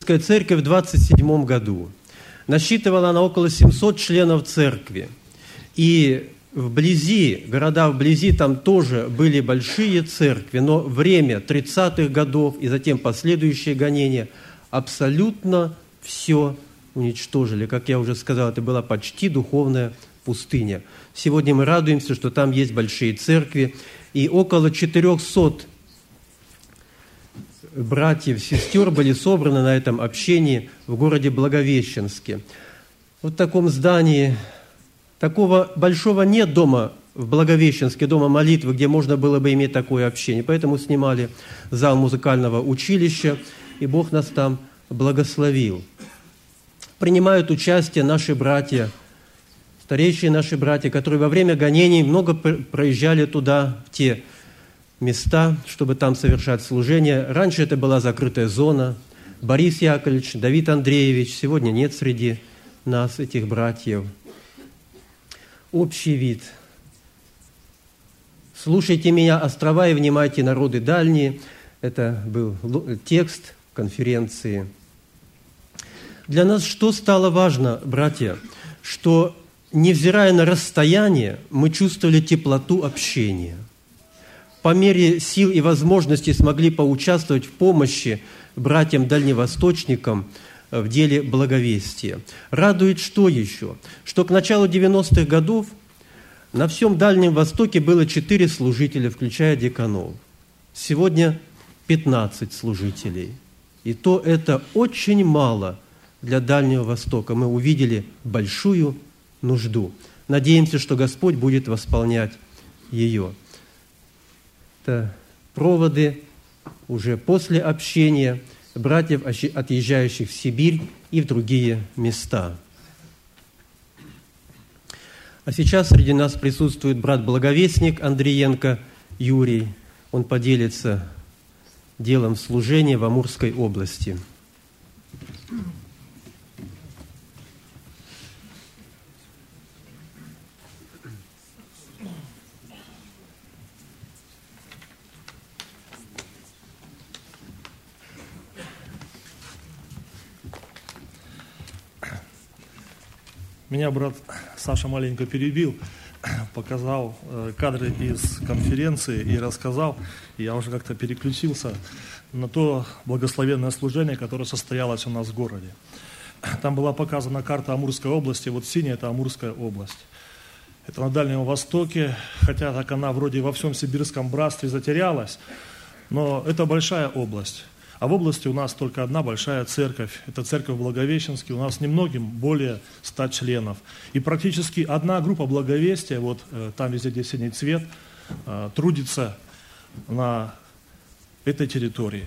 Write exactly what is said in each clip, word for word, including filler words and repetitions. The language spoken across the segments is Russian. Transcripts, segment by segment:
Церковь в двадцать седьмом году. Насчитывала она около семьсот членов церкви. И вблизи, города вблизи, там тоже были большие церкви, но время тридцатых годов и затем последующие гонения абсолютно все уничтожили. Как я уже сказал, это была почти духовная пустыня. Сегодня мы радуемся, что там есть большие церкви, и около четырехсот братьев, сестер были собраны на этом общении в городе Благовещенске. Вот в таком здании, такого большого нет дома в Благовещенске, дома молитвы, где можно было бы иметь такое общение. Поэтому снимали зал музыкального училища, и Бог нас там благословил. Принимают участие наши братья, старейшие наши братья, которые во время гонений много проезжали туда, в те места, чтобы там совершать служение. Раньше это была закрытая зона. Борис Яковлевич, Давид Андреевич, сегодня нет среди нас этих братьев. Общий вид. «Слушайте меня, острова, и внимайте, народы дальние». Это был текст конференции. Для нас что стало важно, братья? Что, невзирая на расстояние, мы чувствовали теплоту общения. По мере сил и возможностей смогли поучаствовать в помощи братьям-дальневосточникам в деле благовестия. Радует что еще? Что к началу девяностых годов на всем Дальнем Востоке было четыре служителя, включая деканов. Сегодня пятнадцать служителей. И то это очень мало для Дальнего Востока. Мы увидели большую нужду. Надеемся, что Господь будет восполнять ее. Это проводы уже после общения братьев, отъезжающих в Сибирь и в другие места. А сейчас среди нас присутствует брат-благовестник Андриенко Юрий. Он поделится делом служения в Амурской области. Меня брат Саша маленько перебил, показал кадры из конференции и рассказал, и я уже как-то переключился на то благословенное служение, которое состоялось у нас в городе. Там была показана карта Амурской области, вот синяя – это Амурская область. Это на Дальнем Востоке, хотя так она вроде во всем сибирском братстве затерялась, но это большая область. А в области у нас только одна большая церковь. Это церковь в Благовещенске. У нас немногим более ста членов. И практически одна группа благовестия, вот там везде, где синий цвет, трудится на этой территории.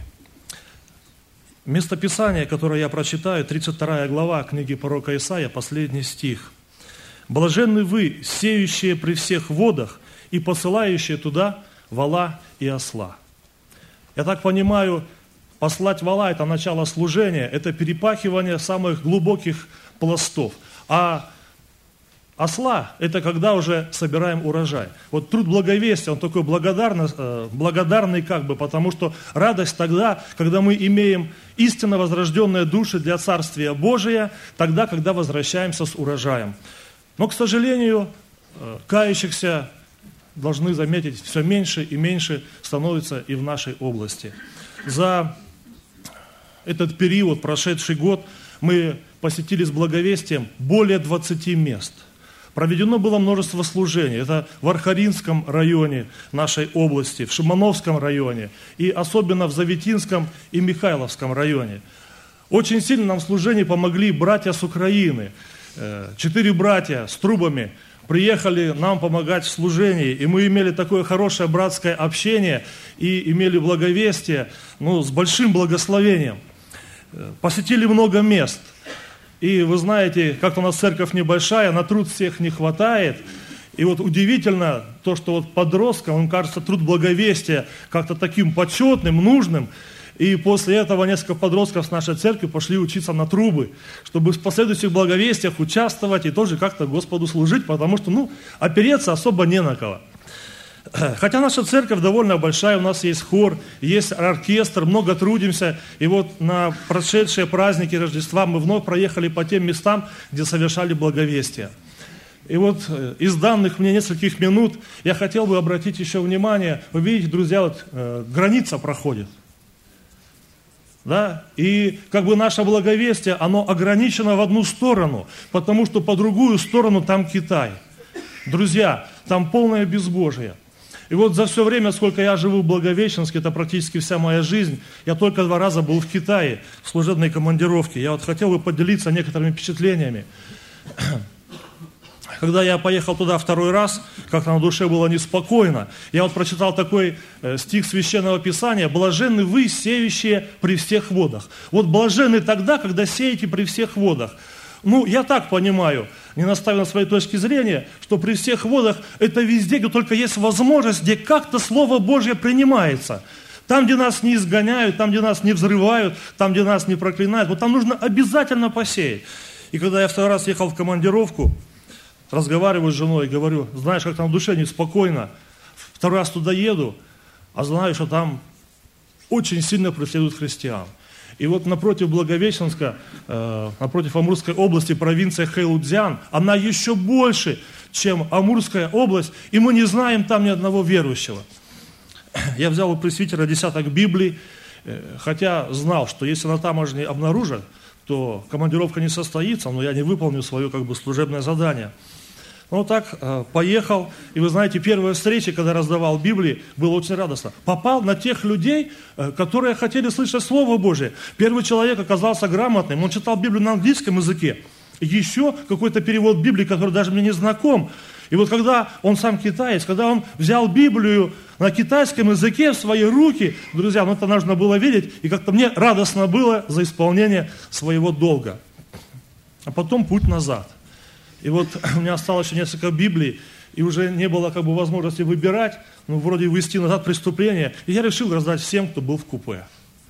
Местописание, которое я прочитаю, тридцать вторая глава книги пророка Исаия, последний стих. «Блаженны вы, сеющие при всех водах и посылающие туда вола и осла». Я так понимаю, послать вола – это начало служения, это перепахивание самых глубоких пластов. А осла – это когда уже собираем урожай. Вот труд благовестия, он такой благодарный, благодарный как бы, потому что радость тогда, когда мы имеем истинно возрожденные души для Царствия Божия, тогда, когда возвращаемся с урожаем. Но, к сожалению, кающихся, должны заметить, все меньше и меньше становится и в нашей области. За этот период, прошедший год, мы посетили с благовестием более двадцати мест. Проведено было множество служений. Это в Архаринском районе нашей области, в Шимановском районе и особенно в Заветинском и Михайловском районе. Очень сильно нам в служении помогли братья с Украины. Четыре братья с трубами приехали нам помогать в служении, и мы имели такое хорошее братское общение и имели благовестие, ну, с большим благословением. Посетили много мест. И вы знаете, как-то у нас церковь небольшая, на труд всех не хватает. И вот удивительно то, что вот подросткам, им кажется, труд благовестия как-то таким почетным, нужным. И после этого несколько подростков с нашей церкви пошли учиться на трубы, чтобы в последующих благовестиях участвовать и тоже как-то Господу служить, потому что, ну, опереться особо не на кого. Хотя наша церковь довольно большая, у нас есть хор, есть оркестр, много трудимся. И вот на прошедшие праздники Рождества мы вновь проехали по тем местам, где совершали благовестие. И вот из данных мне нескольких минут я хотел бы обратить еще внимание. Вы видите, друзья, вот э, граница проходит. Да? И как бы наше благовестие, оно ограничено в одну сторону, потому что по другую сторону там Китай. Друзья, там полное безбожие. И вот за все время, сколько я живу в Благовещенске, это практически вся моя жизнь, я только два раза был в Китае, в служебной командировке. Я вот хотел бы поделиться некоторыми впечатлениями. Когда я поехал туда второй раз, как-то на душе было неспокойно, я вот прочитал такой э, стих Священного Писания: «Блаженны вы, сеющие при всех водах». Вот блаженны тогда, когда сеете при всех водах. Ну, я так понимаю, не наставив на своей точки зрения, что при всех водах это везде, где только есть возможность, где как-то Слово Божье принимается. Там, где нас не изгоняют, там, где нас не взрывают, там, где нас не проклинают, вот там нужно обязательно посеять. И когда я второй раз ехал в командировку, разговариваю с женой, говорю: знаешь, как там в душе неспокойно, второй раз туда еду, а знаю, что там очень сильно преследуют христиан. И вот напротив Благовещенска, э, напротив Амурской области, провинция Хэйлунцзян, она еще больше, чем Амурская область, и мы не знаем там ни одного верующего. Я взял у пресвитера десяток Библий, э, хотя знал, что если на таможне обнаружат, то командировка не состоится, но я не выполню свое как бы служебное задание. Ну так, э, поехал, и вы знаете, первая встреча, когда раздавал Библии, было очень радостно. Попал на тех людей, э, которые хотели слышать Слово Божие. Первый человек оказался грамотным, он читал Библию на английском языке, еще какой-то перевод Библии, который даже мне не знаком. И вот когда он сам китаец, когда он взял Библию на китайском языке в свои руки, друзья, ну это нужно было видеть, и как-то мне радостно было за исполнение своего долга. А потом путь назад. И вот у меня осталось еще несколько Библий, и уже не было как бы возможности выбирать, ну вроде вести назад преступление, и я решил раздать всем, кто был в купе.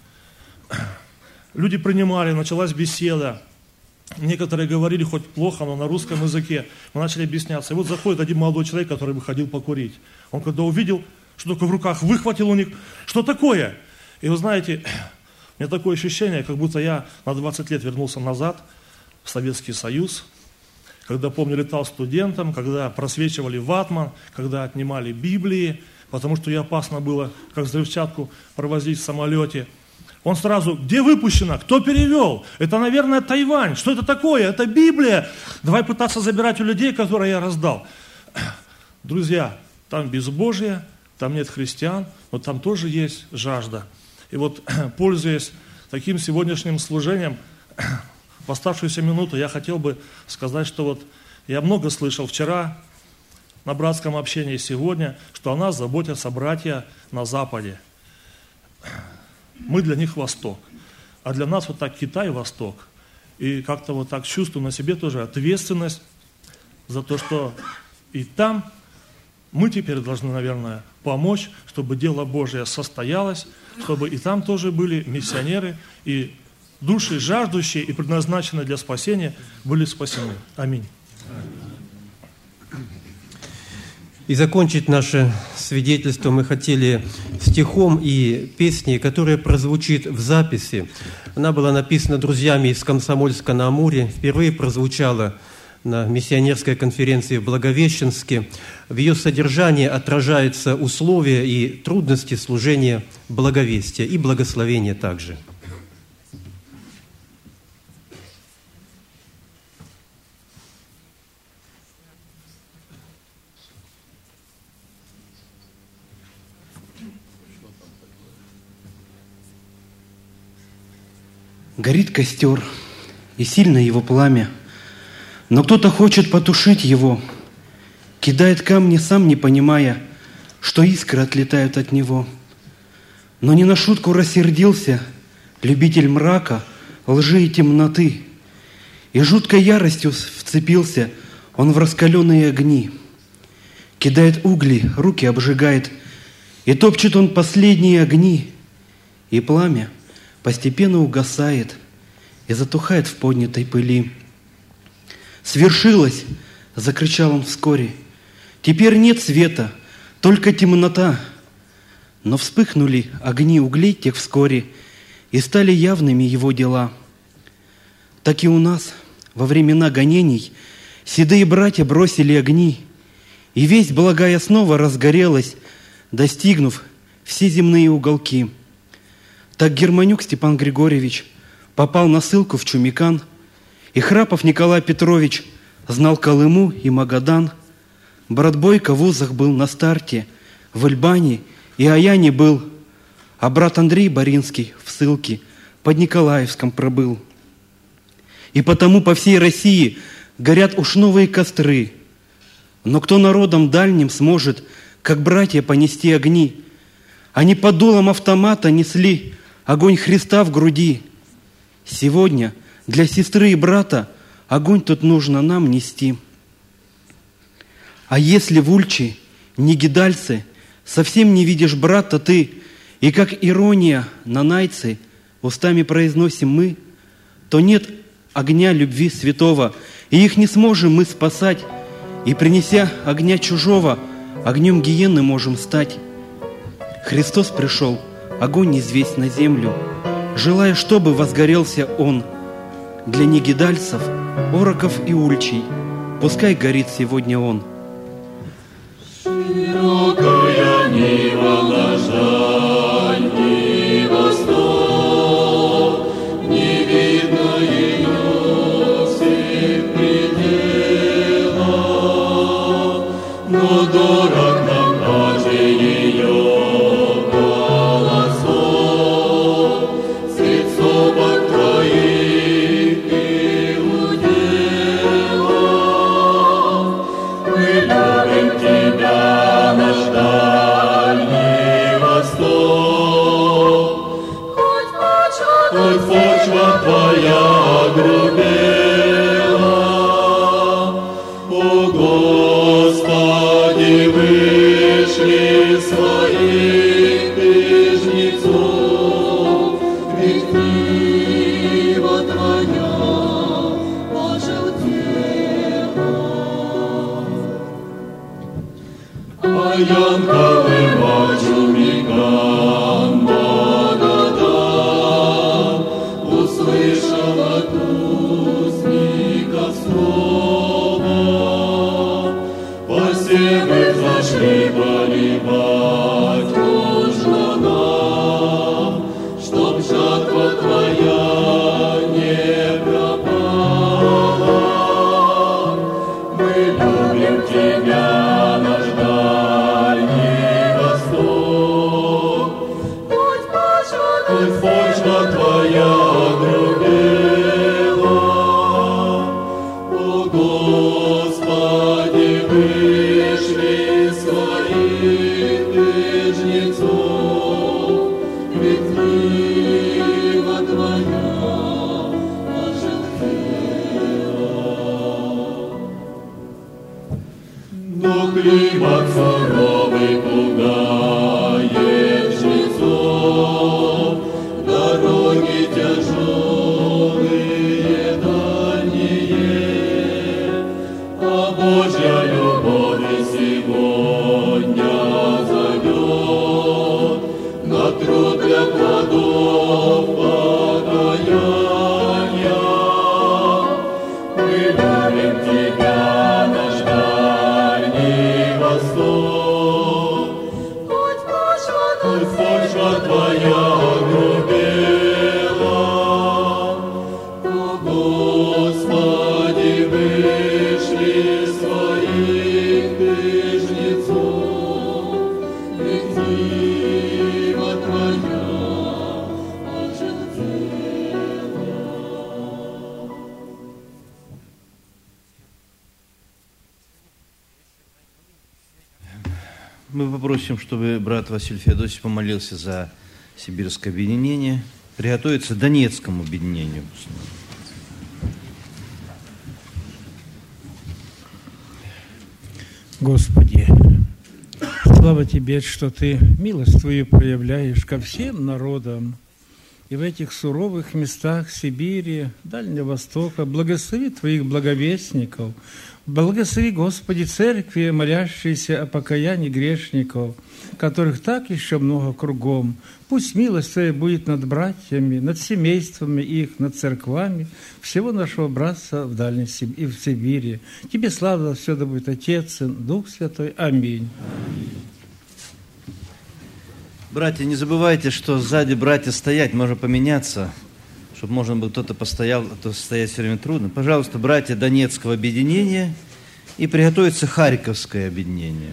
Люди принимали, началась беседа. Некоторые говорили хоть плохо, но на русском языке. Мы начали объясняться. И вот заходит один молодой человек, который выходил покурить. Он когда увидел, что только в руках, выхватил у них: что такое? И вы знаете, у меня такое ощущение, как будто я на двадцать лет вернулся назад в Советский Союз, когда, помню, летал студентом, когда просвечивали ватман, когда отнимали Библии, потому что ее опасно было, как взрывчатку, провозить в самолете. Он сразу: где выпущено? Кто перевел? Это, наверное, Тайвань. Что это такое? Это Библия. Давай пытаться забирать у людей, которые я раздал. Друзья, там безбожие, там нет христиан, но там тоже есть жажда. И вот, пользуясь таким сегодняшним служением, в оставшуюся минуту я хотел бы сказать, что вот я много слышал вчера на братском общении сегодня, что о нас заботятся братья на Западе. Мы для них Восток, а для нас вот так Китай Восток. И как-то вот так чувствую на себе тоже ответственность за то, что и там мы теперь должны, наверное, помочь, чтобы дело Божие состоялось, чтобы и там тоже были миссионеры, и души жаждущие и предназначенные для спасения были спасены. Аминь. И закончить наше свидетельство мы хотели стихом и песней, которая прозвучит в записи. Она была написана друзьями из Комсомольска на Амуре, впервые прозвучала на миссионерской конференции в Благовещенске. В ее содержании отражаются условия и трудности служения благовестия и благословения также. Горит костер, и сильно его пламя, но кто-то хочет потушить его, кидает камни, сам не понимая, что искры отлетают от него. Но не на шутку рассердился любитель мрака, лжи и темноты, и жуткой яростью вцепился он в раскаленные огни. Кидает угли, руки обжигает, и топчет он последние огни, и пламя постепенно угасает и затухает в поднятой пыли. «Свершилось!» — закричал он вскоре. «Теперь нет света, только темнота, но вспыхнули огни углей тех вскоре, и стали явными его дела. Так и у нас во времена гонений седые братья бросили огни, и весть благая снова разгорелась, достигнув все земные уголки. Так Германюк Степан Григорьевич попал на ссылку в Чумикан, и Храпов Николай Петрович знал Колыму и Магадан. Брат Бойко в вузах был на старте, в Эльбане и Аяне был, а брат Андрей Боринский в ссылке под Николаевском пробыл. И потому по всей России горят уж новые костры. Но кто народом дальним сможет, как братья, понести огни? Они под дулом автомата несли огонь Христа в груди. Сегодня для сестры и брата огонь тут нужно нам нести. А если в Ульче, Негидальце, совсем не видишь брата ты, и как ирония на Найце устами произносим мы, то нет огня любви святого, и их не сможем мы спасать, и, принеся огня чужого, огнем гиены можем стать. Христос пришел, огонь низвесь на землю, желая, чтобы возгорелся Он. Для негидальцев, ороков и ульчей, пускай горит сегодня Он. Широкая Нива наша, ни восток, не видно ее всех пределов, но дорог нам каждый ее голосок, свет собак твоих и уделов. Мы любим тебя, наш дальний восток, хоть почва твоя грубела. О Господи, вышли своих прижнецов, ведь нива твоя пожелтела. А янковый Чумикан, Магадан, услышал от узника слово. Посевы взошли поливать нужно нам, чтоб жатва твоя не пропала. Мы любим тебя, наш дальний восток, хоть почва твоя грубела. О Господи, вышли своих прижнецов, ведь нива твоя пожелтела. Но климат суровый пугает жнецов, дороги тяжелые, дальние, а Божья любовь и сегодня зовет на труд для плодов покаяния. Мы любим тебя, наш дальний восток, хоть почва твоя грубела. О Господи, вышли своих прижнецов, ведь нива твоя пожелтела. Мы попросим, чтобы брат Василий Феодосий помолился за сибирское объединение, приготовиться к Донецкому объединению. Господи, слава Тебе, что Ты милость Твою проявляешь ко всем народам. И и в этих суровых местах Сибири, Дальнего Востока благослови Твоих благовестников, благослови, Господи, церкви, молящиеся о покаянии грешников, которых так еще много кругом. Пусть милость Твоя будет над братьями, над семействами их, над церквами всего нашего братства в Дальней Сибири и в Сибири. Тебе слава, все да будет Отец, Сын, Дух Святой. Аминь. Братья, не забывайте, что сзади братья стоять, можно поменяться, чтобы можно было кто-то постоял, а то стоять все время трудно. Пожалуйста, братья Донецкого объединения, и приготовится Харьковское объединение.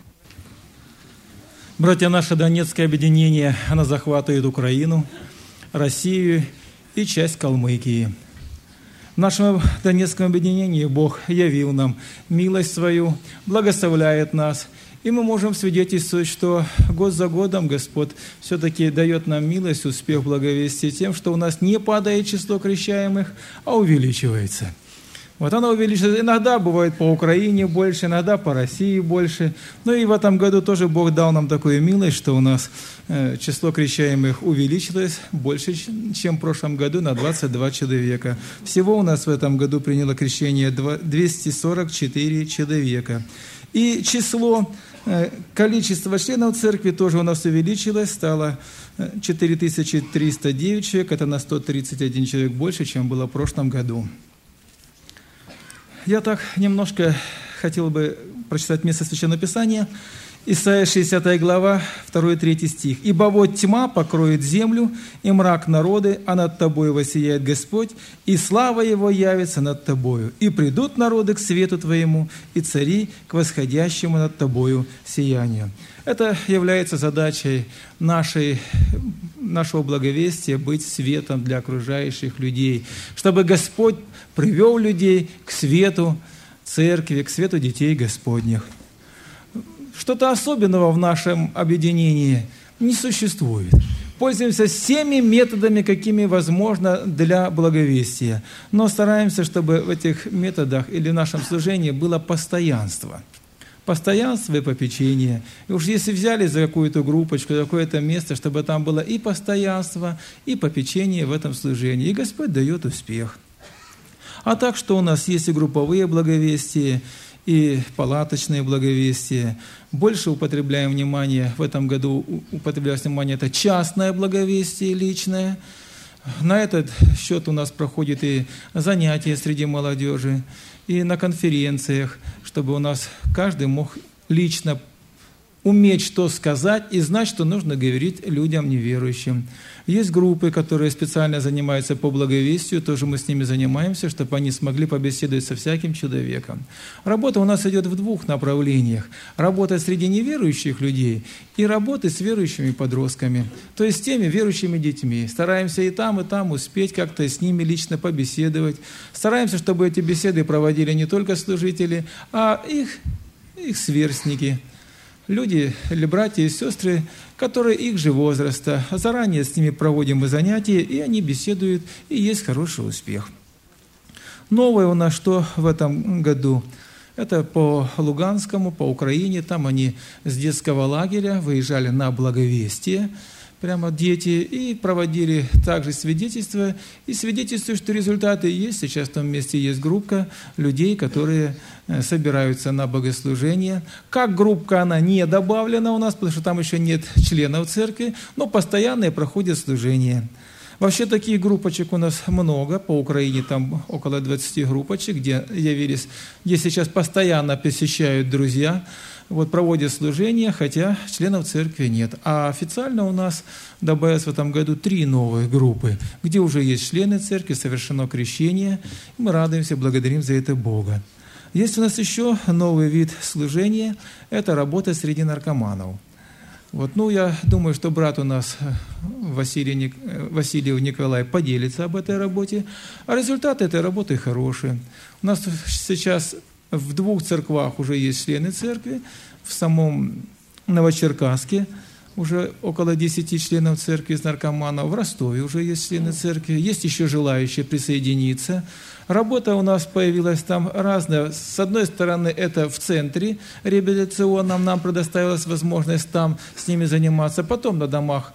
Братья, наше Донецкое объединение, оно захватывает Украину, Россию и часть Калмыкии. В нашем Донецком объединении Бог явил нам милость свою, благословляет нас, и мы можем свидетельствовать, что год за годом Господь все-таки дает нам милость, успех благовестия тем, что у нас не падает число крещаемых, а увеличивается. Вот оно увеличивается. Иногда бывает по Украине больше, иногда по России больше. Но и в этом году тоже Бог дал нам такую милость, что у нас э, число крещаемых увеличилось больше, чем в прошлом году, на двадцать два человека. Всего у нас в этом году приняло крещение двести сорок четыре человека. И число, э, количество членов церкви тоже у нас увеличилось, стало четыре тысячи триста девять человек, это на сто тридцать один человек больше, чем было в прошлом году. Я так немножко хотел бы прочитать место Священного Писания. Исайя шестидесятая глава, второй и третий стих. «Ибо вот тьма покроет землю, и мрак народы, а над тобою воссияет Господь, и слава Его явится над тобою. И придут народы к свету твоему, и цари к восходящему над тобою сиянию». Это является задачей нашей, нашего благовестия, быть светом для окружающих людей, чтобы Господь привел людей к свету церкви, к свету детей Господних. Что-то особенного в нашем объединении не существует. Пользуемся всеми методами, какими возможно для благовестия, но стараемся, чтобы в этих методах или в нашем служении было постоянство. Постоянство и попечение. И уж если взяли за какую-то группочку, за какое-то место, чтобы там было и постоянство, и попечение в этом служении. И Господь дает успех. А так, что у нас есть и групповые благовестия, и палаточные благовестия. Больше употребляем внимание, в этом году употребляем внимание, это частное благовестие личное. На этот счет у нас проходят и занятия среди молодежи, и на конференциях, чтобы у нас каждый мог лично уметь что сказать и знать, что нужно говорить людям неверующим. Есть группы, которые специально занимаются по благовестию, тоже мы с ними занимаемся, чтобы они смогли побеседовать со всяким человеком. Работа у нас идет в двух направлениях. Работа среди неверующих людей и работа с верующими подростками, то есть с теми верующими детьми. Стараемся и там, и там успеть как-то с ними лично побеседовать. Стараемся, чтобы эти беседы проводили не только служители, а их, их сверстники. Люди или братья и сестры, которые их же возраста. Заранее с ними проводим мы занятия, и они беседуют, и есть хороший успех. Новое у нас что в этом году? Это по Луганскому, по Украине. Там они с детского лагеря выезжали на благовестие, прямо дети, и проводили также свидетельства. И свидетельствуют, что результаты есть. Сейчас в том месте есть группа людей, которые собираются на богослужение. Как группа, она не добавлена у нас, потому что там еще нет членов церкви, но постоянные проходят служения. Вообще таких группочек у нас много. По Украине там около двадцати группочек, где явились, где сейчас постоянно посещают друзья, вот проводят служения, хотя членов церкви нет. А официально у нас добавилось в этом году три новые группы, где уже есть члены церкви, совершено крещение. Мы радуемся, благодарим за это Бога. Есть у нас еще новый вид служения – это работа среди наркоманов. Вот, ну, я думаю, что брат у нас Василий, Васильев Николай поделится об этой работе, а результаты этой работы хорошие. У нас сейчас в двух церквах уже есть члены церкви, в самом Новочеркасске уже около десяти членов церкви из наркоманов, в Ростове уже есть члены церкви, есть еще желающие присоединиться. Работа у нас появилась там разная. С одной стороны, это в центре реабилитационном нам предоставилась возможность там с ними заниматься. Потом на домах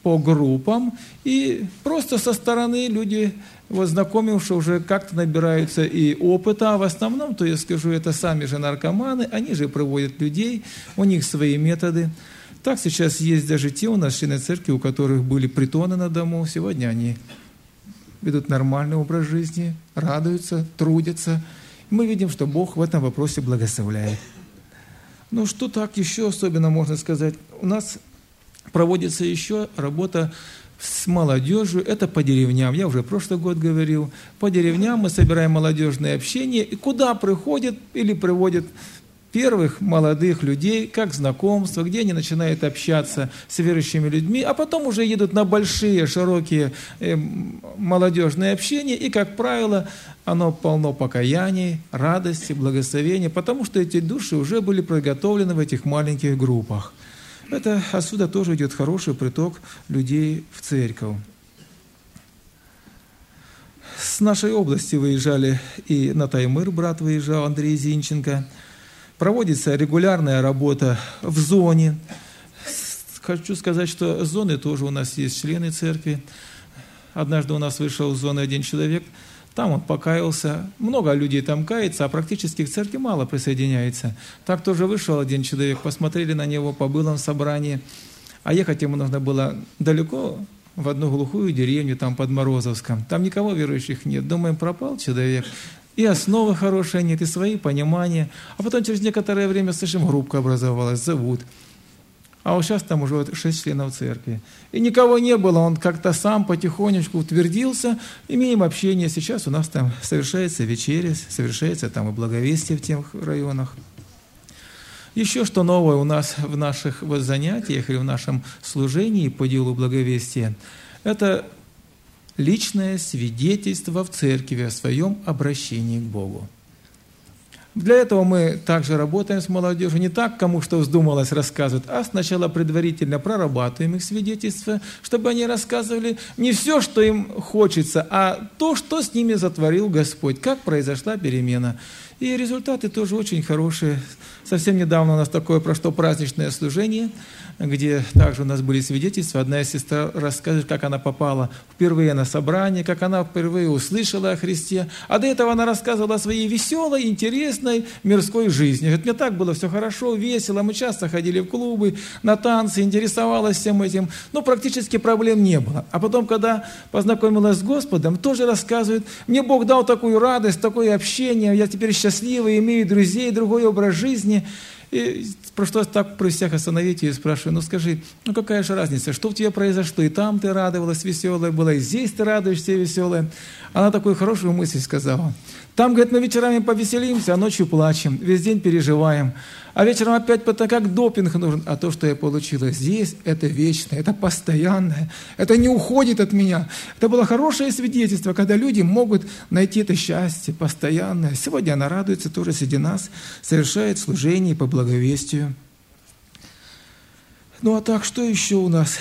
по группам, и просто со стороны люди, вот, знакомившие, уже как-то набираются и опыта, а в основном, то я скажу, это сами же наркоманы, они же проводят людей, у них свои методы. Так сейчас есть даже те у нас члены церкви, у которых были притоны на дому, сегодня они ведут нормальный образ жизни, радуются, трудятся. Мы видим, что Бог в этом вопросе благословляет. Ну что так еще особенно можно сказать? У нас проводится еще работа с молодежью, это по деревням. Я уже прошлый год говорил. По деревням мы собираем молодежное общение, и куда приходят или приводят первых молодых людей, как знакомство, где они начинают общаться с верующими людьми, а потом уже едут на большие, широкие э, молодежные общения, и, как правило, оно полно покаяний, радости, благословения, потому что эти души уже были приготовлены в этих маленьких группах. Это отсюда тоже идет хороший приток людей в церковь. С нашей области выезжали и на Таймыр, брат выезжал, Андрей Зинченко. Проводится регулярная работа в зоне. Хочу сказать, что зоны тоже у нас есть члены церкви. Однажды у нас вышел из зоны один человек, там он покаялся. Много людей там кается, а практически к церкви мало присоединяется. Так тоже вышел один человек, посмотрели на него, побыл он в собрании. А ехать ему нужно было далеко, в одну глухую деревню, там под Морозовском. Там никого верующих нет. Думаем, пропал человек. И основы хорошие нет, и свои понимания. А потом через некоторое время, слышим, группа образовалась, зовут. А вот сейчас там уже вот шесть членов церкви. И никого не было, он как-то сам потихонечку утвердился, имеем общение. Сейчас у нас там совершается вечеря, совершается там и благовестие в тех районах. Еще что новое у нас в наших вот занятиях или в нашем служении по делу благовестия, это личное свидетельство в церкви о своем обращении к Богу. Для этого мы также работаем с молодежью, не так, кому что вздумалось рассказывать, а сначала предварительно прорабатываем их свидетельства, чтобы они рассказывали не все, что им хочется, а то, что с ними затворил Господь, как произошла перемена. И результаты тоже очень хорошие. Совсем недавно у нас такое прошло праздничное служение, где также у нас были свидетельства. Одна сестра рассказывает, как она попала впервые на собрание, как она впервые услышала о Христе. А до этого она рассказывала о своей веселой, интересной мирской жизни. Говорит, мне так было все хорошо, весело, мы часто ходили в клубы, на танцы, интересовалась всем этим. Но практически проблем не было. А потом, когда познакомилась с Господом, тоже рассказывает, мне Бог дал такую радость, такое общение, я теперь счастливый, имею друзей, другой образ жизни. И пришлось так при всех остановить ее и спрашиваю, ну скажи, ну какая же разница, что у тебя произошло? И там ты радовалась, веселая была, и здесь ты радуешься, веселая. Она такую хорошую мысль сказала. Там, говорит, мы вечерами повеселимся, а ночью плачем, весь день переживаем. А вечером опять это как допинг нужен. А то, что я получила здесь, это вечное, это постоянное, это не уходит от меня. Это было хорошее свидетельство, когда люди могут найти это счастье постоянное. Сегодня она радуется тоже среди нас, совершает служение по благовестию. Ну а так, что еще у нас?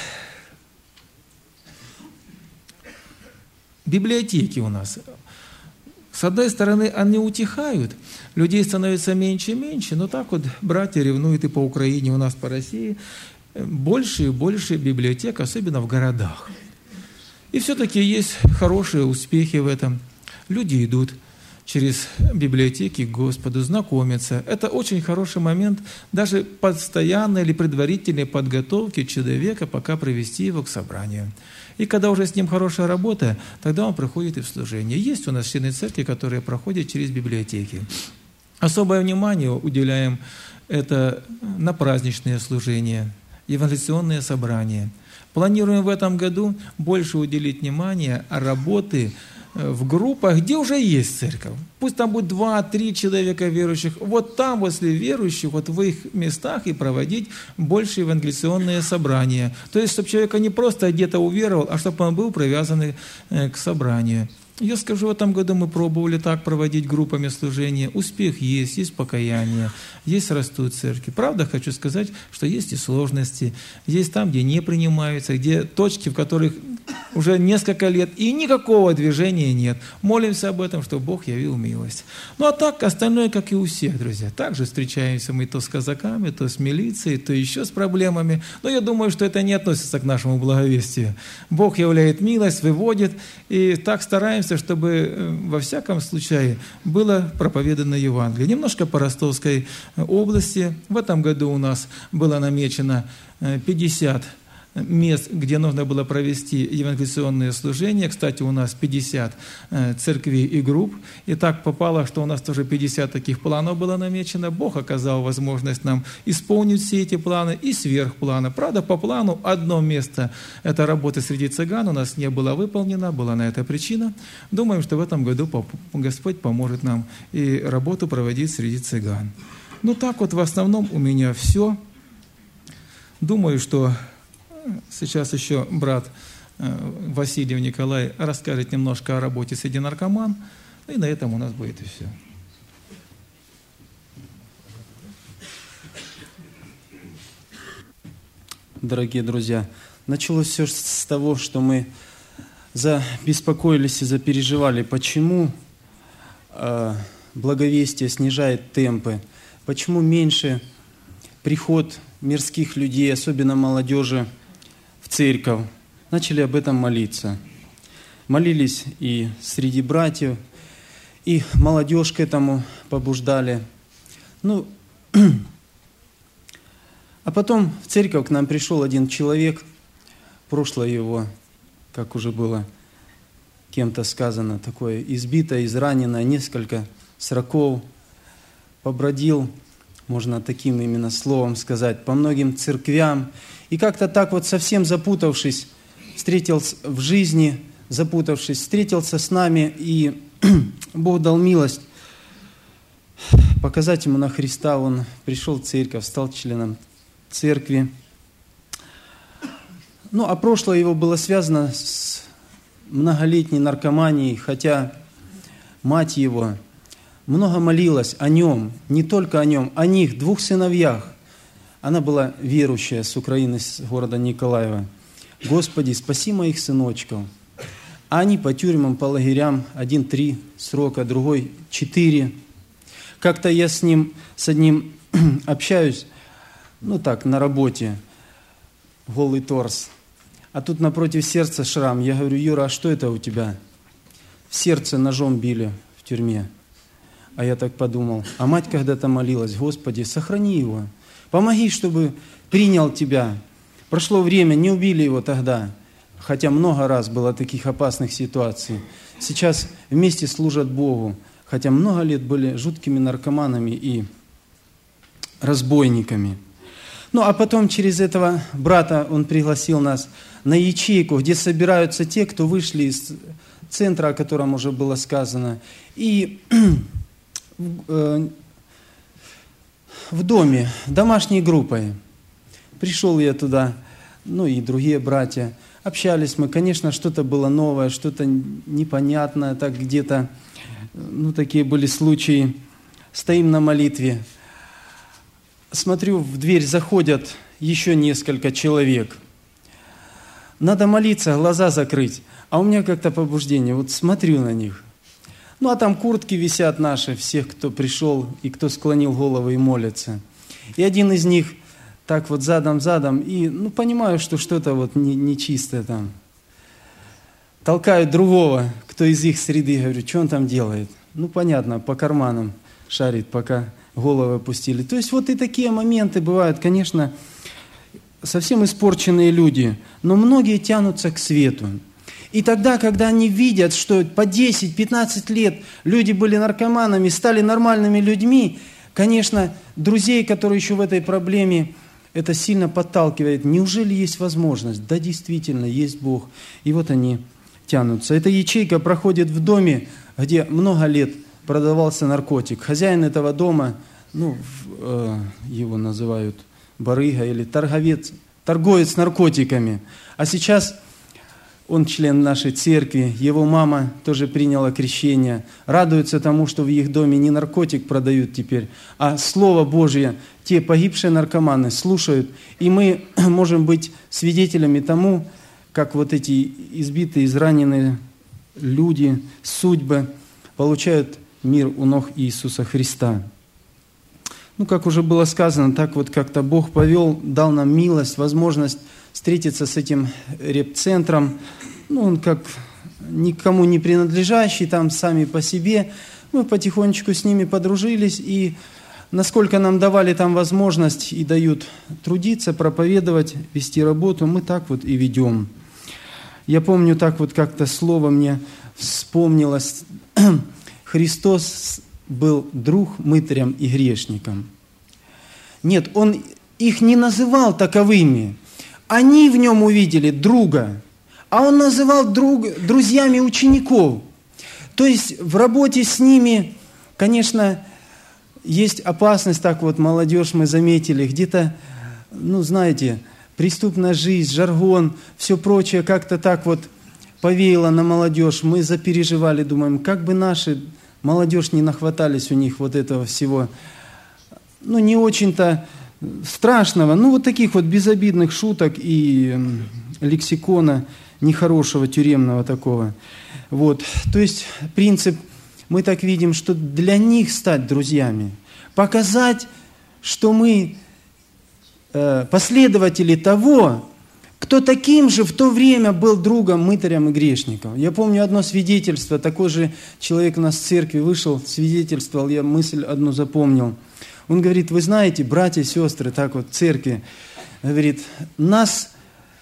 Библиотеки у нас. С одной стороны, они утихают, людей становится меньше и меньше, но так вот братья ревнуют и по Украине, у нас по России. Больше и больше библиотек, особенно в городах. И все-таки есть хорошие успехи в этом. Люди идут через библиотеки к Господу, знакомятся. Это очень хороший момент даже постоянной или предварительной подготовки человека, пока привести его к собранию. И когда уже с ним хорошая работа, тогда он приходит и в служение. Есть у нас члены церкви, которые проходят через библиотеки. Особое внимание уделяем это на праздничные служения, евангелизационные собрания. Планируем в этом году больше уделить внимание работе в группах, где уже есть церковь. Пусть там будет два-три человека верующих. Вот там, возле верующих, вот в их местах и проводить больше евангелизационные собрания. То есть, чтобы человек не просто где-то уверовал, а чтобы он был привязан к собранию. Я скажу, в этом году мы пробовали так проводить группами служения. Успех есть, есть покаяние, есть растут церкви. Правда, хочу сказать, что есть и сложности, есть там, где не принимаются, где точки, в которых уже несколько лет и никакого движения нет. Молимся об этом, чтобы Бог явил милость. Ну а так, остальное, как и у всех, друзья. Также встречаемся мы то с казаками, то с милицией, то еще с проблемами. Но я думаю, что это не относится к нашему благовестию. Бог являет милость, выводит, и так стараемся, чтобы во всяком случае было проповедано Евангелие. Немножко по Ростовской области. В этом году у нас было намечено пятьдесят мест, где нужно было провести евангелизационные служения. Кстати, у нас пятьдесят церквей и групп. И так попало, что у нас тоже пятьдесят таких планов было намечено. Бог оказал возможность нам исполнить все эти планы и сверхпланы. Правда, по плану одно место, это работа среди цыган, у нас не было выполнено, была на это причина. Думаем, что в этом году Господь поможет нам и работу проводить среди цыган. Ну так вот в основном у меня все. Думаю, что сейчас еще брат Василий Николай расскажет немножко о работе среди наркоман, и на этом у нас будет и все. Дорогие друзья, началось все с того, что мы забеспокоились и запереживали, почему э, благовестие снижает темпы, почему меньше приход мирских людей, особенно молодежи, церковь. Начали об этом молиться. Молились и среди братьев, и молодежь к этому побуждали. Ну, а потом в церковь к нам пришел один человек, прошлое его, как уже было кем-то сказано, такое избитое, израненное, несколько сроков, побродил, можно таким именно словом сказать, по многим церквям. И как-то так вот совсем запутавшись, встретился в жизни, запутавшись, встретился с нами, и Бог дал милость показать ему на Христа. Он пришел в церковь, стал членом церкви. Ну, а прошлое его было связано с многолетней наркоманией, хотя мать его много молилась о нем, не только о нем, о них, двух сыновьях. Она была верующая с Украины, с города Николаева. Господи, спаси моих сыночков. А они по тюрьмам, по лагерям, один три срока, другой четыре. Как-то я с ним, с одним общаюсь, ну так, на работе, голый торс. А тут напротив сердца шрам. Я говорю: Юра, а что это у тебя? В сердце ножом били в тюрьме. А я так подумал, а мать когда-то молилась: Господи, сохрани его. Помоги, чтобы принял тебя. Прошло время, не убили его тогда, хотя много раз было таких опасных ситуаций. Сейчас вместе служат Богу, хотя много лет были жуткими наркоманами и разбойниками. Ну, а потом через этого брата он пригласил нас на ячейку, где собираются те, кто вышли из центра, о котором уже было сказано, и в доме, домашней группой. Пришел я туда, ну и другие братья. Общались мы, конечно, что-то было новое, что-то непонятное, так где-то, ну такие были случаи. Стоим на молитве. Смотрю, в дверь заходят еще несколько человек. Надо молиться, глаза закрыть. А у меня как-то побуждение, вот смотрю на них. Ну, а там куртки висят наши, всех, кто пришел и кто склонил головы и молится. И один из них так вот задом-задом, и, ну, понимаю, что что-то вот нечистое там. Толкают другого, кто из их среды, говорю: что он там делает? Ну, понятно, по карманам шарит, пока головы опустили. То есть вот и такие моменты бывают, конечно, совсем испорченные люди, но многие тянутся к свету. И тогда, когда они видят, что по десять-пятнадцать лет люди были наркоманами, стали нормальными людьми, конечно, друзей, которые еще в этой проблеме, это сильно подталкивает. Неужели есть возможность? Да, действительно, есть Бог. И вот они тянутся. Эта ячейка проходит в доме, где много лет продавался наркотик. Хозяин этого дома, ну, э, его называют барыга или торговец, торговец наркотиками. А сейчас он член нашей церкви, его мама тоже приняла крещение. Радуются тому, что в их доме не наркотик продают теперь, а Слово Божье. Те погибшие наркоманы слушают, и мы можем быть свидетелями тому, как вот эти избитые, израненные люди, судьбы получают мир у ног Иисуса Христа. Ну, как уже было сказано, так вот как-то Бог повел, дал нам милость, возможность встретиться с этим реп-центром. Ну, он как никому не принадлежащий, там сами по себе. Мы потихонечку с ними подружились, и насколько нам давали там возможность и дают трудиться, проповедовать, вести работу, мы так вот и ведем. Я помню, так вот как-то слово мне вспомнилось. Христос был друг мытарям и грешникам. Нет, Он их не называл таковыми. Они в нем увидели друга, а Он называл друг, друзьями учеников. То есть в работе с ними, конечно, есть опасность, так вот молодежь мы заметили, где-то, ну знаете, преступная жизнь, жаргон, все прочее как-то так вот повеяло на молодежь. Мы запереживали, думаем, как бы наши молодежь не нахватались у них вот этого всего, ну не очень-то страшного, ну вот таких вот безобидных шуток и лексикона нехорошего, тюремного такого. Вот. То есть принцип, мы так видим, что для них стать друзьями, показать, что мы э, последователи того, кто таким же в то время был другом мытарям и грешникам. Я помню одно свидетельство, такой же человек у нас в церкви вышел, свидетельствовал, я мысль одну запомнил. Он говорит, вы знаете, братья и сестры, так вот в церкви, говорит, нас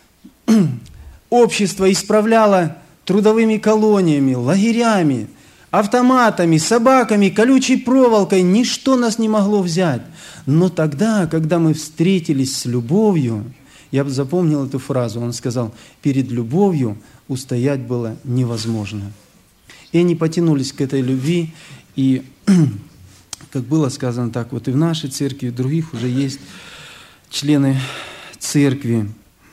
общество исправляло трудовыми колониями, лагерями, автоматами, собаками, колючей проволокой, ничто нас не могло взять. Но тогда, когда мы встретились с любовью, я запомнил эту фразу, он сказал, перед любовью устоять было невозможно. И они потянулись к этой любви, и, как было сказано так, вот и в нашей церкви, и в других уже есть члены церкви.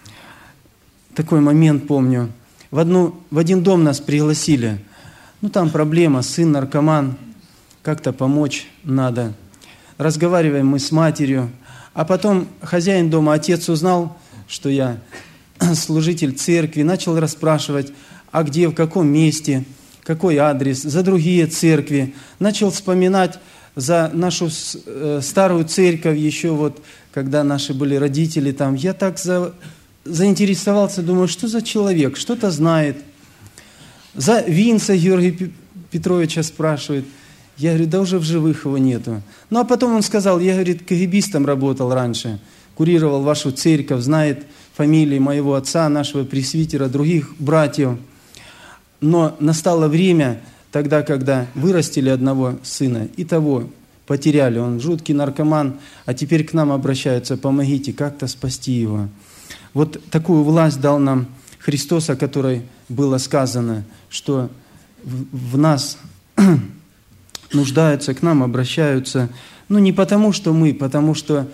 Такой момент помню. В, одну, в один дом нас пригласили. Ну, там проблема, сын наркоман, как-то помочь надо. Разговариваем мы с матерью. А потом хозяин дома, отец узнал, что я служитель церкви, начал расспрашивать, а где, в каком месте, какой адрес, за другие церкви. Начал вспоминать за нашу старую церковь еще вот, когда наши были родители там. Я так за, заинтересовался, думаю, что за человек, что-то знает. За Винца Георгия Петровича спрашивает. Я говорю, да уже в живых его нету. Ну, а потом он сказал, я, говорит, кагибистом работал раньше, курировал вашу церковь, знает фамилии моего отца, нашего пресвитера, других братьев. Но настало время, тогда, когда вырастили одного сына, и того потеряли. Он жуткий наркоман, а теперь к нам обращаются, помогите, как-то спасти его. Вот такую власть дал нам Христос, о которой было сказано, что в, в нас нуждаются, к нам обращаются. Ну, не потому, что мы, потому что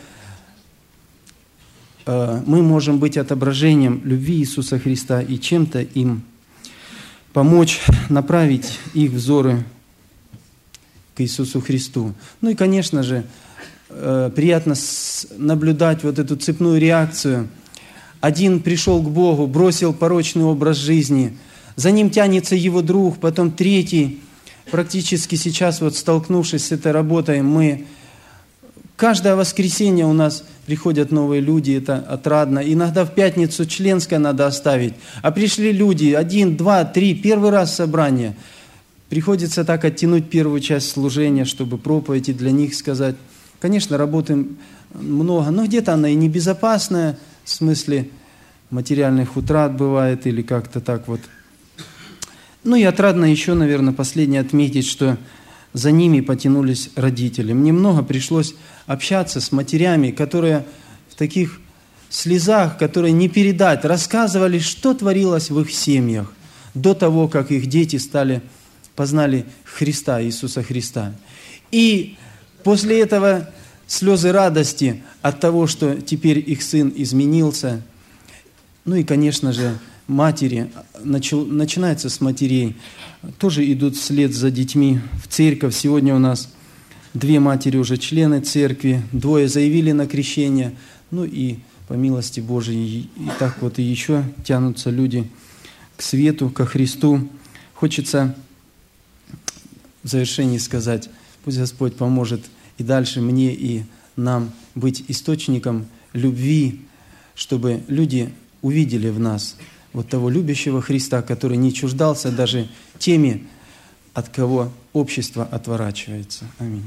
э, мы можем быть отображением любви Иисуса Христа и чем-то им помочь направить их взоры к Иисусу Христу. Ну и, конечно же, э, приятно с, наблюдать вот эту цепную реакцию. Один пришел к Богу, бросил порочный образ жизни, за ним тянется его друг, потом третий. Практически сейчас, вот столкнувшись с этой работой, мы каждое воскресенье у нас приходят новые люди, это отрадно. Иногда в пятницу членское надо оставить. А пришли люди, один, два, три, первый раз собрание. Приходится так оттянуть первую часть служения, чтобы проповеди для них сказать. Конечно, работы много, но где-то она и небезопасная, в смысле материальных утрат бывает или как-то так вот. Ну и отрадно еще, наверное, последнее отметить, что за ними потянулись родители. Мне много пришлось общаться с матерями, которые в таких слезах, которые не передать, рассказывали, что творилось в их семьях до того, как их дети стали, познали Христа, Иисуса Христа. И после этого слезы радости от того, что теперь их сын изменился. Ну и, конечно же, матери, начал, начинается с матерей, тоже идут вслед за детьми в церковь. Сегодня у нас две матери уже члены церкви, двое заявили на крещение, ну и по милости Божией, и так вот и еще тянутся люди к свету, ко Христу. Хочется в завершении сказать, пусть Господь поможет и дальше мне и нам быть источником любви, чтобы люди увидели в нас вот того любящего Христа, который не чуждался даже теми, от кого общество отворачивается. Аминь.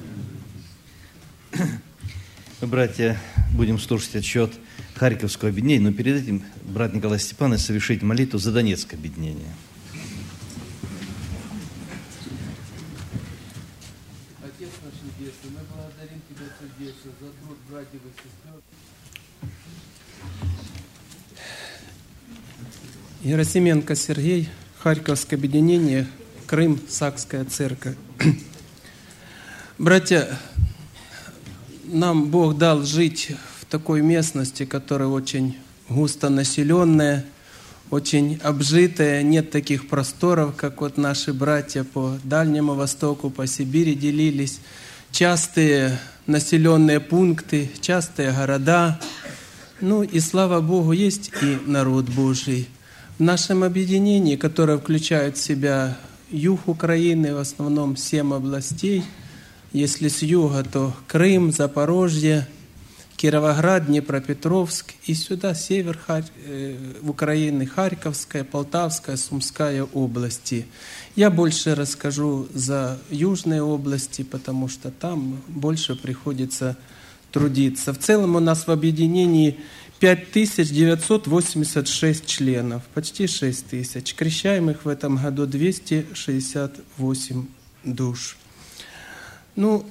Мы, братья, будем слушать отчет Харьковского объединения, но перед этим брат Николай Степанович совершит молитву за Донецкое объединение. Отец наш Небесный, мы благодарим Тебя сердечно за труд братьев и сестер. Герасименко Сергей, Харьковское объединение, Крым, Сакская церковь. Братья, нам Бог дал жить в такой местности, которая очень густо населенная, очень обжитая, нет таких просторов, как вот наши братья по Дальнему Востоку, по Сибири делились. Частые населенные пункты, частые города. Ну и слава Богу, есть и народ Божий. В нашем объединении, которое включает в себя юг Украины, в основном семь областей. Если с юга, то Крым, Запорожье, Кировоград, Днепропетровск и сюда север Украины, Харьковская, Полтавская, Сумская области. Я больше расскажу за южные области, потому что там больше приходится трудиться. В целом у нас в объединении пять тысяч девятьсот восемьдесят шесть членов, почти шесть тысяч. Крещаемых в этом году двести шестьдесят восемь душ. Ну,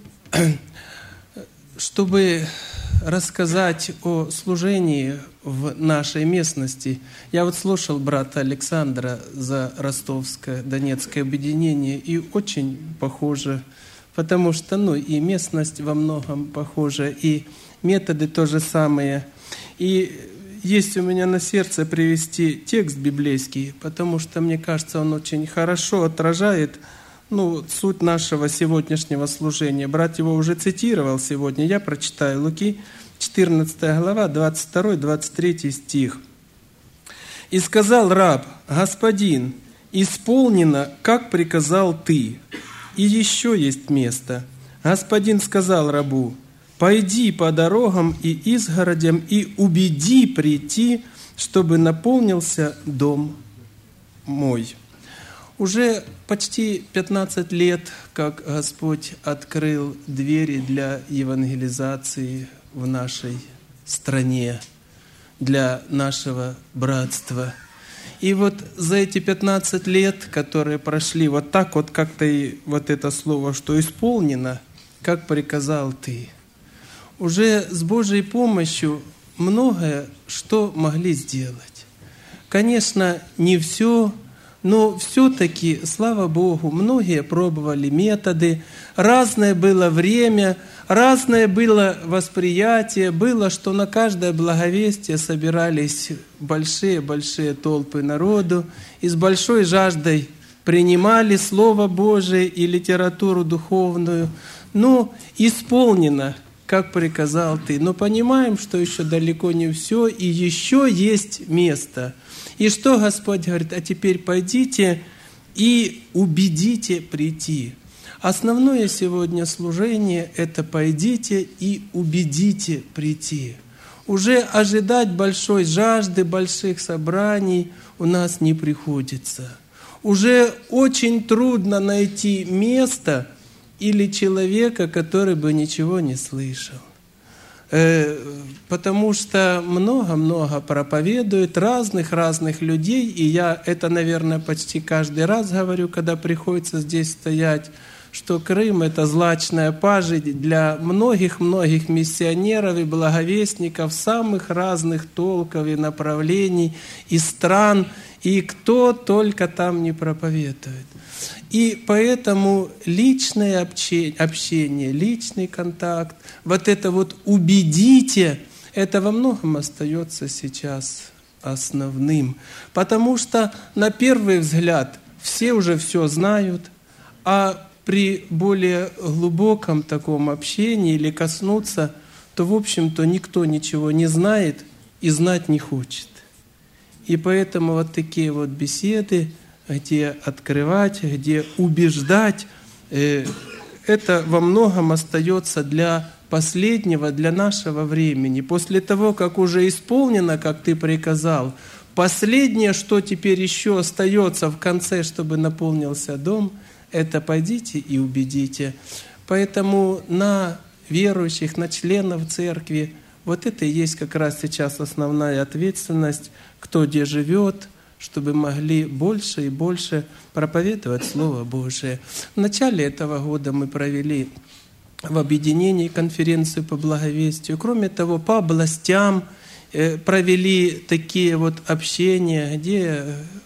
чтобы рассказать о служении в нашей местности, я вот слушал брата Александра за Ростовское, Донецкое объединение, и очень похоже, потому что, ну, и местность во многом похожа, и методы то же самые. И есть у меня на сердце привести текст библейский, потому что, мне кажется, он очень хорошо отражает, ну, суть нашего сегодняшнего служения. Брат его уже цитировал сегодня, я прочитаю Луки, четырнадцатая глава, двадцать второй двадцать третий стих. «И сказал раб: Господин, исполнено, как приказал ты, и еще есть место. Господин сказал рабу: пойди по дорогам и изгородям и убеди прийти, чтобы наполнился дом мой». Уже почти пятнадцать лет, как Господь открыл двери для евангелизации в нашей стране, для нашего братства. И вот за эти пятнадцать лет, которые прошли, вот так вот как-то и вот это слово, что исполнено, как приказал ты, уже с Божьей помощью многое что могли сделать. Конечно, не все, но все-таки, слава Богу, многие пробовали методы, разное было время, разное было восприятие, было, что на каждое благовестие собирались большие-большие толпы народу и с большой жаждой принимали Слово Божие и литературу духовную. Но исполнено, как приказал ты. Но понимаем, что еще далеко не все, и еще есть место. И что Господь говорит? А теперь пойдите и убедите прийти. Основное сегодня служение – это пойдите и убедите прийти. Уже ожидать большой жажды, больших собраний у нас не приходится. Уже очень трудно найти место или человека, который бы ничего не слышал. Потому что много-много проповедуют разных-разных людей, и я это, наверное, почти каждый раз говорю, когда приходится здесь стоять, что Крым – это злачная пажить для многих-многих миссионеров и благовестников самых разных толков и направлений, и стран, и кто только там не проповедует. И поэтому личное общение, личный контакт, вот это вот «убедите», это во многом остается сейчас основным. Потому что на первый взгляд все уже все знают, а при более глубоком таком общении или коснуться, то, в общем-то, никто ничего не знает и знать не хочет. И поэтому вот такие вот беседы, где открывать, где убеждать, э, это во многом остается для последнего, для нашего времени. После того, как уже исполнено, как ты приказал, последнее, что теперь еще остается в конце, чтобы наполнился дом, это пойдите и убедите. Поэтому на верующих, на членов церкви, вот это и есть как раз сейчас основная ответственность, кто где живет, чтобы могли больше и больше проповедовать Слово Божие. В начале этого года мы провели в объединении конференцию по благовестию. Кроме того, по областям провели такие вот общения, где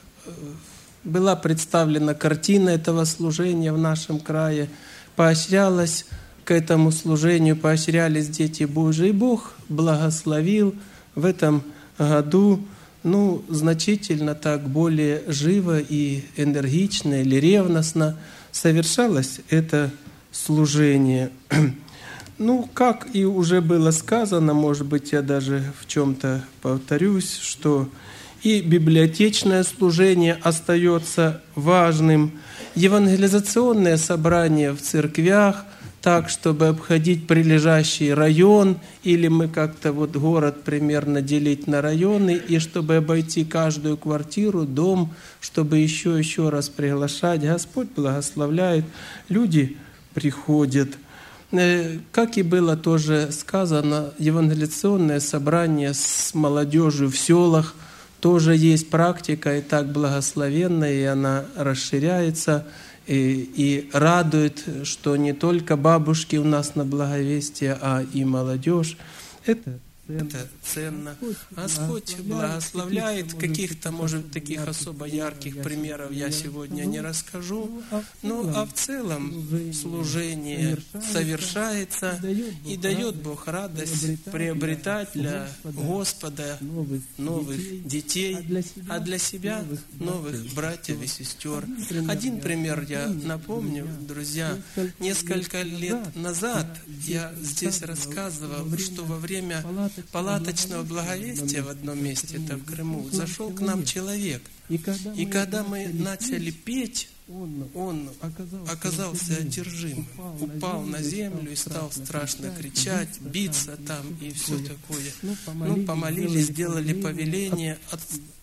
была представлена картина этого служения в нашем крае, поощрялось к этому служению, поощрялись дети Божии. И Бог благословил в этом году, ну, значительно так более живо и энергично или ревностно совершалось это служение. Ну, как и уже было сказано, может быть, я даже в чем-то повторюсь, что и библиотечное служение остается важным, евангелизационное собрание в церквях, так, чтобы обходить прилежащий район, или мы как-то вот город примерно делить на районы, и чтобы обойти каждую квартиру, дом, чтобы еще еще раз приглашать. Господь благословляет, люди приходят. Как и было тоже сказано, евангелизационное собрание с молодежью в селах тоже есть практика, и так благословенная, и она расширяется. И, и радует, что не только бабушки у нас на благовестие, а и молодежь. Это Это ценно. Господь благословляет. Каких-то, может, таких особо ярких примеров я сегодня не расскажу. Ну, а в целом служение совершается, и дает Бог радость приобретать для Господа новых детей, а для себя новых братьев и сестер. Один пример я напомню, друзья. Несколько лет назад я здесь рассказывал, что во время палаточного благовестия в одном месте, это в Крыму, зашел к нам человек. И когда мы начали петь, он оказался одержим, упал на землю и стал страшно кричать, биться там и все такое. Ну, помолились, сделали повеление, от...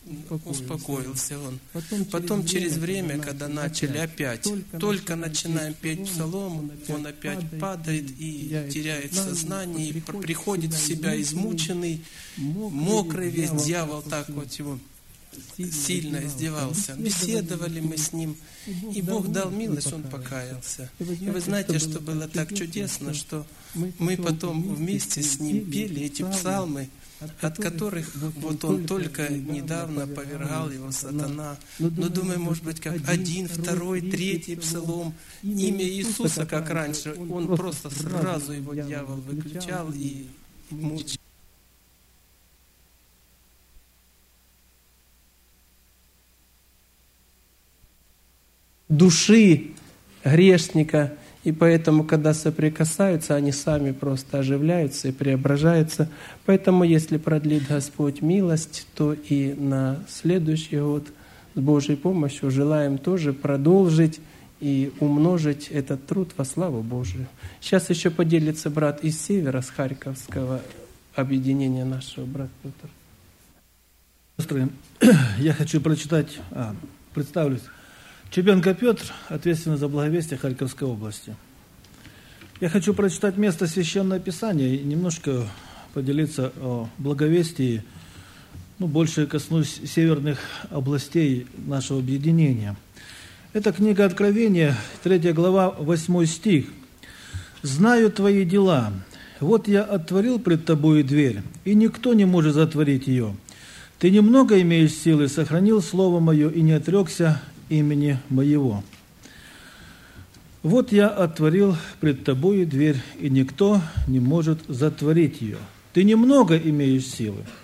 успокоился он. Потом через время, когда начали опять, только начинаем петь псалом, он опять падает и теряет сознание, и приходит в себя измученный, мокрый весь, дьявол так вот его сильно издевался. Беседовали мы с ним, и Бог дал милость, он покаялся. И вы знаете, что было так чудесно, что мы потом вместе с ним пели эти псалмы, от которых вот он только недавно повергал его сатана. Но думаю, может быть, как один, второй, третий псалом, имя Иисуса, как раньше, он просто сразу его дьявол выключал и мучил. Души грешника, и поэтому, когда соприкасаются, они сами просто оживляются и преображаются. Поэтому, если продлит Господь милость, то и на следующий год с Божьей помощью желаем тоже продолжить и умножить этот труд во славу Божию. Сейчас еще поделится брат из севера, с Харьковского объединения нашего, брат Петр. Я хочу прочитать, а, представлюсь. Чебенко Петр, ответственный за благовестие Харьковской области. Я хочу прочитать место Священного Писания и немножко поделиться о благовестии, ну, больше коснусь северных областей нашего объединения. Это книга Откровения, третья глава, восьмой стих. «Знаю твои дела. Вот я отворил пред тобою дверь, и никто не может затворить ее. Ты немного имеешь силы, сохранил слово мое и не отрекся имени моего. Вот я отворил пред тобою дверь, и никто не может затворить ее. Ты немного имеешь силы,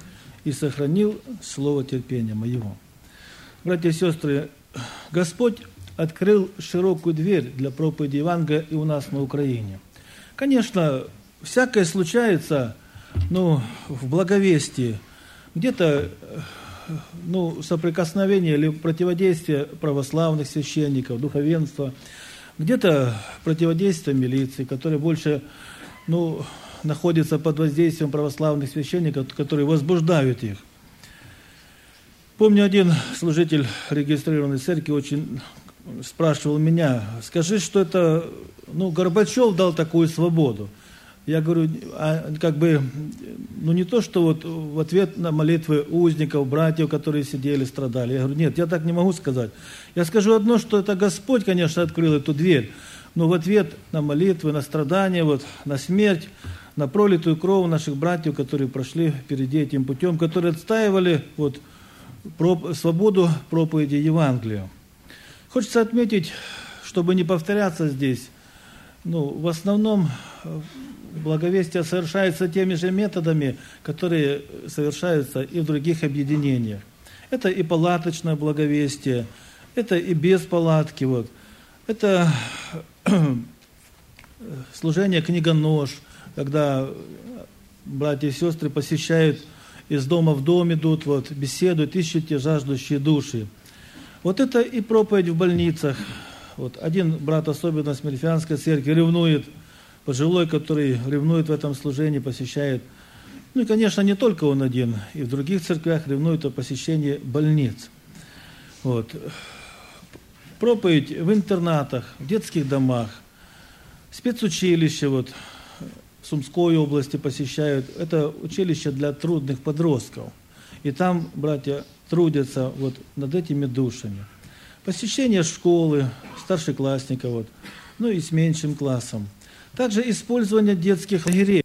и сохранил слово терпения моего». Братья и сестры, Господь открыл широкую дверь для проповеди Евангелия и у нас на Украине. Конечно, всякое случается, ну, в благовестии, где-то, ну, соприкосновение или противодействие православных священников, духовенства, где-то противодействие милиции, которая больше, ну, находится под воздействием православных священников, которые возбуждают их. Помню, один служитель регистрированной церкви очень спрашивал меня: скажи, что это, ну, Горбачев дал такую свободу. Я говорю, а как бы, ну не то, что вот в ответ на молитвы узников, братьев, которые сидели, страдали. Я говорю, нет, я так не могу сказать. Я скажу одно, что это Господь, конечно, открыл эту дверь, но в ответ на молитвы, на страдания, вот, на смерть, на пролитую кровь наших братьев, которые прошли впереди этим путем, которые отстаивали вот, проп, свободу проповеди Евангелия. Хочется отметить, чтобы не повторяться здесь, ну, в основном благовестие совершается теми же методами, которые совершаются и в других объединениях. Это и палаточное благовестие, это и без палатки, вот. Это служение книгонож, когда братья и сестры посещают, из дома в дом идут, вот, беседуют, ищут те жаждущие души. Вот это и проповедь в больницах. Вот, один брат, особенно с Мельфианской церкви, ревнует, пожилой, который ревнует в этом служении, посещает. Ну и, конечно, не только он один, и в других церквях ревнуют о посещении больниц. Вот. Проповедь в интернатах, в детских домах, спецучилища, вот, в Сумской области посещают. Это училище для трудных подростков. И там братья трудятся вот над этими душами. Посещение школы, старшеклассников, вот, ну и с меньшим классом. Также использование детских лагерей.